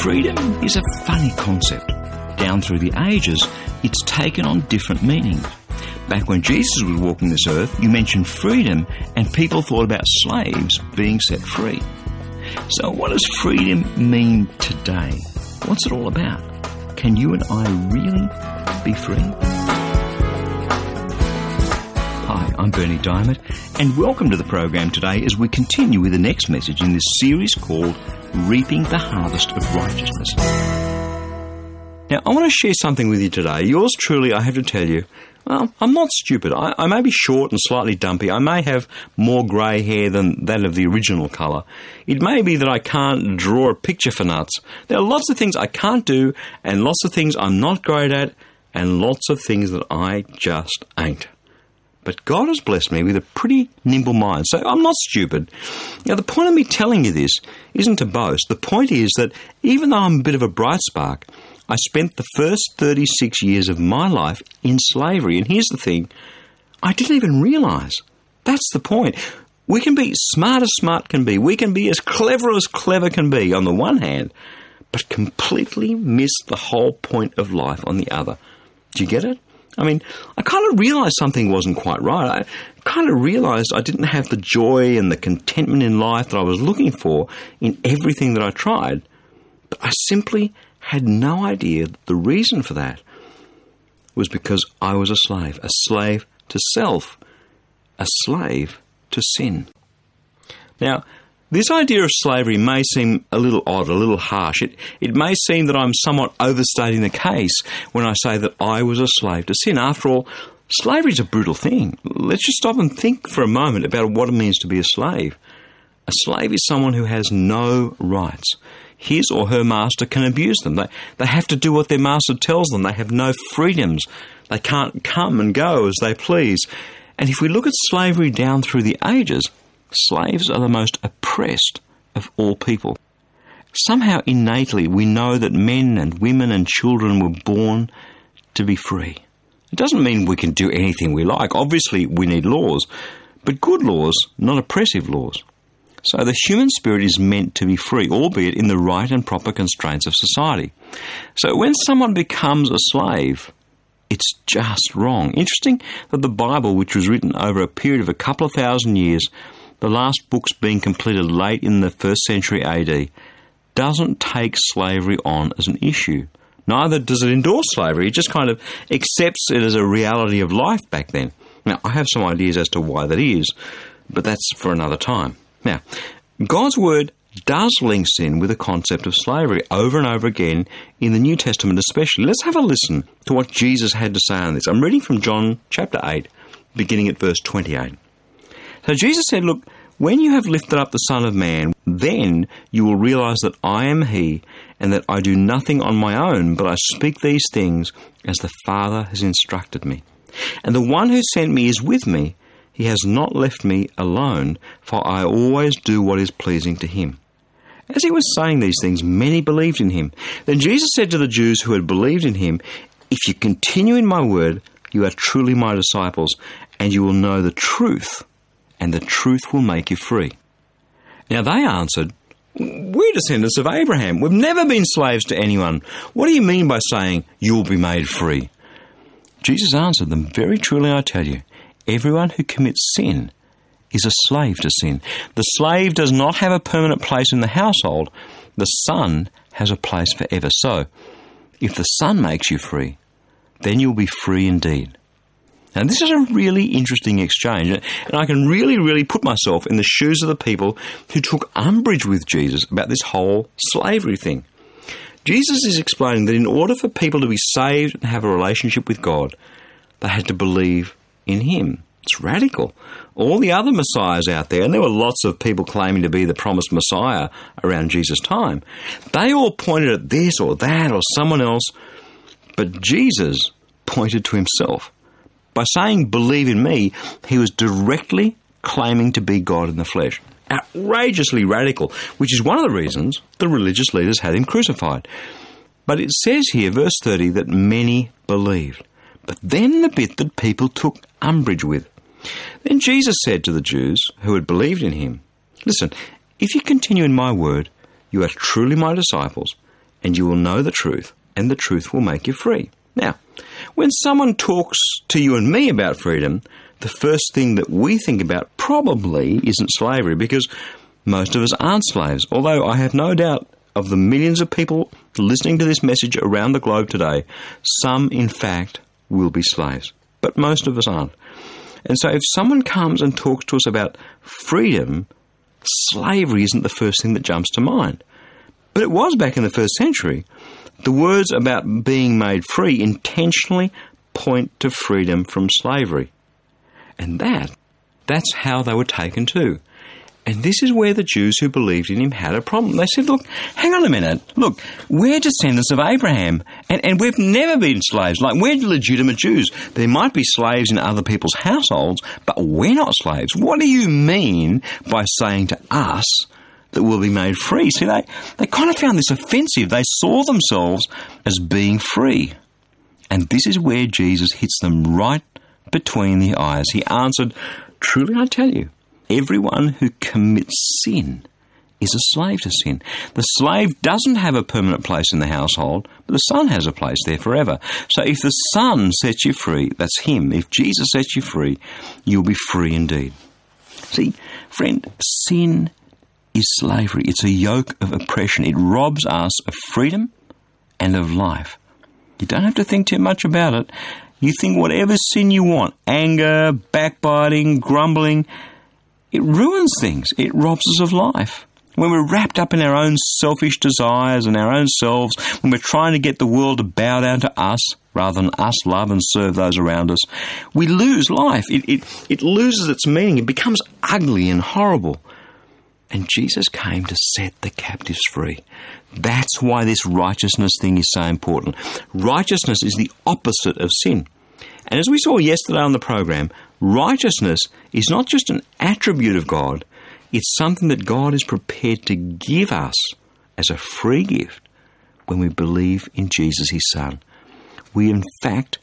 Freedom is a funny concept. Down through the ages, it's taken on different meanings. Back when Jesus was walking this earth, you mentioned freedom and people thought about slaves being set free. So what does freedom mean today? What's it all about? Can you and I really be free? Hi, I'm Berni Dymet, and welcome to the program today as we continue with the next message in this series called Reaping the Harvest of Righteousness. Now, I want to share something with you today. Yours truly, I have to tell you, well, I'm not stupid. I may be short and slightly dumpy. I may have more grey hair than that of the original colour. It may be that I can't draw a picture for nuts. There are lots of things I can't do and lots of things I'm not great at and lots of things that I just ain't. But God has blessed me with a pretty nimble mind, so I'm not stupid. Now, the point of me telling you this isn't to boast. The point is that even though I'm a bit of a bright spark, I spent the first 36 years of my life in slavery. And here's the thing, I didn't even realise. That's the point. We can be smart as smart can be. We can be as clever can be on the one hand, but completely miss the whole point of life on the other. Do you get it? I mean, I kind of realised something wasn't quite right. I kind of realised I didn't have the joy and the contentment in life that I was looking for in everything that I tried. But I simply had no idea that the reason for that was because I was a slave to self, a slave to sin. Now, this idea of slavery may seem a little odd, a little harsh. It may seem that I'm somewhat overstating the case when I say that I was a slave to sin. After all, slavery is a brutal thing. Let's just stop and think for a moment about what it means to be a slave. A slave is someone who has no rights. His or her master can abuse them. They have to do what their master tells them. They have no freedoms. They can't come and go as they please. And if we look at slavery down through the ages, slaves are the most oppressed of all people. Somehow innately we know that men and women and children were born to be free. It doesn't mean we can do anything we like. Obviously we need laws, but good laws, not oppressive laws. So the human spirit is meant to be free, albeit in the right and proper constraints of society. So when someone becomes a slave, it's just wrong. Interesting that the Bible, which was written over a period of a couple of thousand years, the last books being completed late in the 1st century AD, doesn't take slavery on as an issue. Neither does it endorse slavery. It just kind of accepts it as a reality of life back then. Now, I have some ideas as to why that is, but that's for another time. Now, God's Word does link sin with the concept of slavery over and over again in the New Testament especially. Let's have a listen to what Jesus had to say on this. I'm reading from John chapter 8, beginning at verse 28. So Jesus said, "Look, when you have lifted up the Son of Man, then you will realize that I am He, and that I do nothing on my own, but I speak these things as the Father has instructed me. And the one who sent me is with me. He has not left me alone, for I always do what is pleasing to Him." As He was saying these things, many believed in Him. Then Jesus said to the Jews who had believed in Him, "If you continue in my word, you are truly my disciples, and you will know the truth, and the truth will make you free." Now they answered, "We're descendants of Abraham. We've never been slaves to anyone. What do you mean by saying you'll be made free?" Jesus answered them, "Very truly I tell you, everyone who commits sin is a slave to sin. The slave does not have a permanent place in the household. The Son has a place forever. So, if the Son makes you free, then you'll be free indeed." Now, this is a really interesting exchange, and I can really put myself in the shoes of the people who took umbrage with Jesus about this whole slavery thing. Jesus is explaining that in order for people to be saved and have a relationship with God, they had to believe in Him. It's radical. All the other messiahs out there, and there were lots of people claiming to be the promised Messiah around Jesus' time, they all pointed at this or that or someone else, but Jesus pointed to Himself. By saying, "Believe in me," He was directly claiming to be God in the flesh. Outrageously radical, which is one of the reasons the religious leaders had Him crucified. But it says here, verse 30, that many believed. But then the bit that people took umbrage with. Then Jesus said to the Jews who had believed in Him, "Listen, if you continue in my word, you are truly my disciples, and you will know the truth, and the truth will make you free. Now, when someone talks to you and me about freedom, the first thing that we think about probably isn't slavery, because most of us aren't slaves, although I have no doubt of the millions of people listening to this message around the globe today, some, in fact, will be slaves. But most of us aren't. And so if someone comes and talks to us about freedom, slavery isn't the first thing that jumps to mind. But it was back in the first century. The words about being made free intentionally point to freedom from slavery. And that's how they were taken too. And this is where the Jews who believed in him had a problem. They said, look, hang on a minute. Look, we're descendants of Abraham, and we've never been slaves. Like, we're legitimate Jews. There might be slaves in other people's households, but we're not slaves. What do you mean by saying to us that we'll be made free? See, they kind of found this offensive. They saw themselves as being free. And this is where Jesus hits them right between the eyes. He answered, truly I tell you, everyone who commits sin is a slave to sin. The slave doesn't have a permanent place in the household, but the son has a place there forever. So if the Son sets you free, that's him. If Jesus sets you free, you'll be free indeed. See, friend, sin is slavery. It's a yoke of oppression. It robs us of freedom and of life. You don't have to think too much about it. You think whatever sin you want, anger, backbiting, grumbling, it ruins things. It robs us of life. When we're wrapped up in our own selfish desires and our own selves, when we're trying to get the world to bow down to us rather than us love and serve those around us, we lose life. It loses its meaning. It becomes ugly and horrible. And Jesus came to set the captives free. That's why this righteousness thing is so important. Righteousness is the opposite of sin. And as we saw yesterday on the program, righteousness is not just an attribute of God, it's something that God is prepared to give us as a free gift when we believe in Jesus, his Son. We, in fact,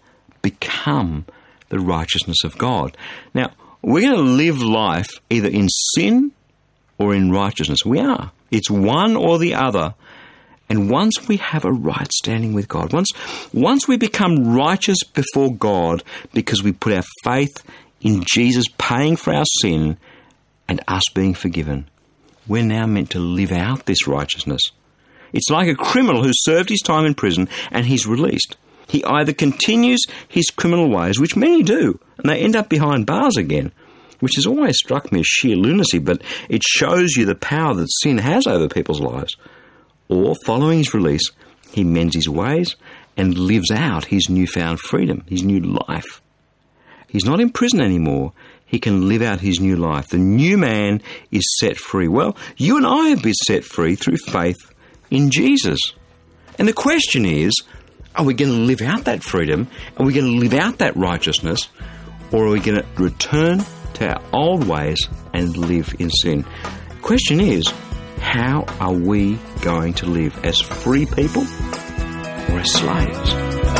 become the righteousness of God. Now, we're going to live life either in sin or in righteousness. We are. It's one or the other. And once we have a right standing with God, once we become righteous before God because we put our faith in Jesus paying for our sin and us being forgiven, we're now meant to live out this righteousness. It's like a criminal who served his time in prison and he's released. He either continues his criminal ways, which many do, and they end up behind bars again, which has always struck me as sheer lunacy, but it shows you the power that sin has over people's lives. Or, following his release, he mends his ways and lives out his newfound freedom, his new life. He's not in prison anymore. He can live out his new life. The new man is set free. Well, you and I have been set free through faith in Jesus. And the question is, are we going to live out that freedom? Are we going to live out that righteousness? Or are we going to return to our old ways and live in sin? The question is, how are we going to live? As free people or as slaves?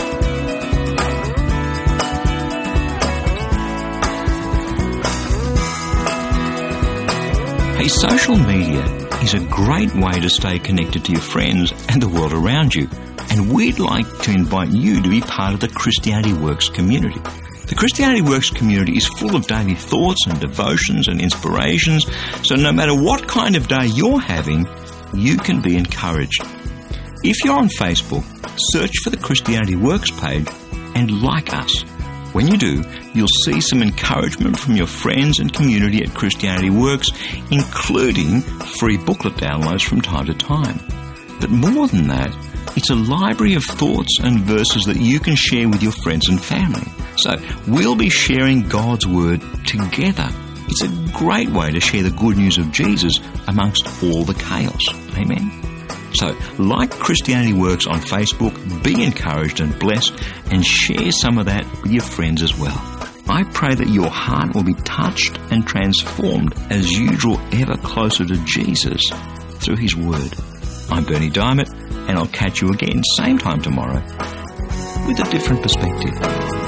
Hey, social media is a great way to stay connected to your friends and the world around you. And we'd like to invite you to be part of the Christianity Works community. The Christianity Works community is full of daily thoughts and devotions and inspirations, so no matter what kind of day you're having, you can be encouraged. If you're on Facebook, search for the Christianity Works page and like us. When you do, you'll see some encouragement from your friends and community at Christianity Works, including free booklet downloads from time to time. But more than that, it's a library of thoughts and verses that you can share with your friends and family. So we'll be sharing God's Word together. It's a great way to share the good news of Jesus amongst all the chaos. Amen. So, like Christianity Works on Facebook, be encouraged and blessed and share some of that with your friends as well. I pray that your heart will be touched and transformed as you draw ever closer to Jesus through His Word. I'm Bernie Diamond, and I'll catch you again same time tomorrow with a different perspective.